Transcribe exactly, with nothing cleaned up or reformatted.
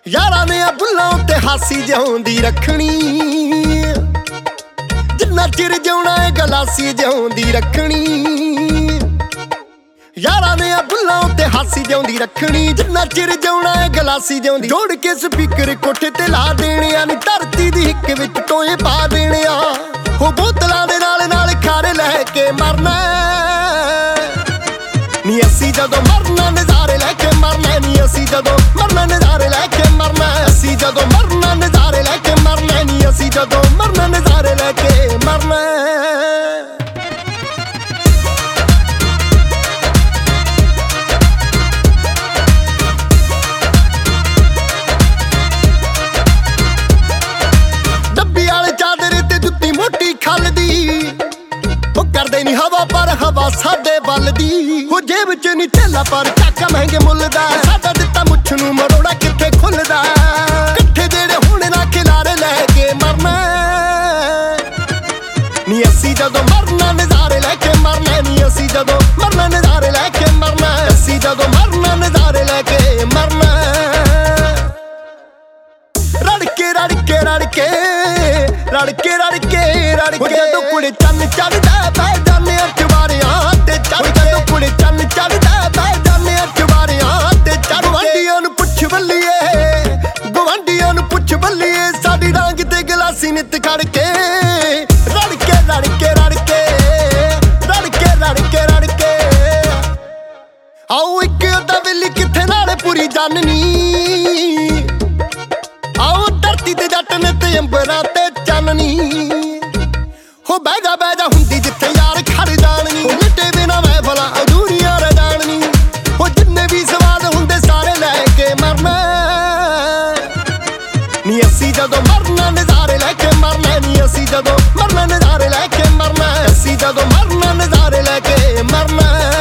यारां ने बुल्लां ते हासी जिउंदी रखनी, जिन्ना चिर जिउणा है गलासी जिउंदी रखनी। यारां ने बुल्लां ते हासी जिउंदी रखनी, जिन्ना चिर जिउणा है गलासी जिउंदी। जोड़ के स्पीकर कोठे ते ला देने आ, नी धरती दी हिक विच टोए पा देने आ। हो बोतलां दे नाल नाल खारे लैके मरना, नी असी जदों मरना नज़ारे लैके मरना, नी असी जदों मरना नज़ारे लैके मरना। असी जदों मरना नज़ारे लैके मरना, नी असी जदों मरना नज़ारे लैके मरना। डब्बी वाले चादर ते जुत्ती मोटी खल दी, करदे नी हवा पर हवा साडे बल दी। हो जेब च नी थैला पर चाका महंगे मुੱਲ दा, साडा दित्ता मुੱਛ नूं मरोड़ा कित्थे खुੱਲਦਾ। इकट्ठे जेड़े हुण ना खिलारे लैके मरना, नी असी जदों मरना नज़ारे लैके मरना, नी असी जदों मरना नज़ारे लैके मरना। असी जदों मरना नज़ारे लैके मरना। रड़के रड़के रड़के रड़के रड़के रड़के जदों कुड़े चन्न चढ़दा पै जाने चवारियां ते चढ़ के। जदों कुड़े चन्न चढ़दा पै जाने चवारियां ते चढ़। गवांढियां नूं पुੱਛ बल्लीए, गवांढियां नूं पुੱਛ बल्लीए, साडी डांग ते गलासी नित खड़ के। रड़के रड़के रड़के रड़के रड़के रड़के आओ इक अद्धा वेली कित्थे नाले पूरी जाननी। आओ धरती ते जट ने ते अंबरां ते चाननी। हो बह जा बह जा हुंदी जिथे यार खड़ जाणनी, मिटे बिना महफिलां अधूरियां रह जाणनी। हो जिन्ने भी सवाद हुंदे सारे लैके मरना, नी असी जदों मरना नज़ारे लैके मरना, नी असी जदों मरना नज़ारे लैके मरना। असी जदों मरना नज़ारे लैके मरना।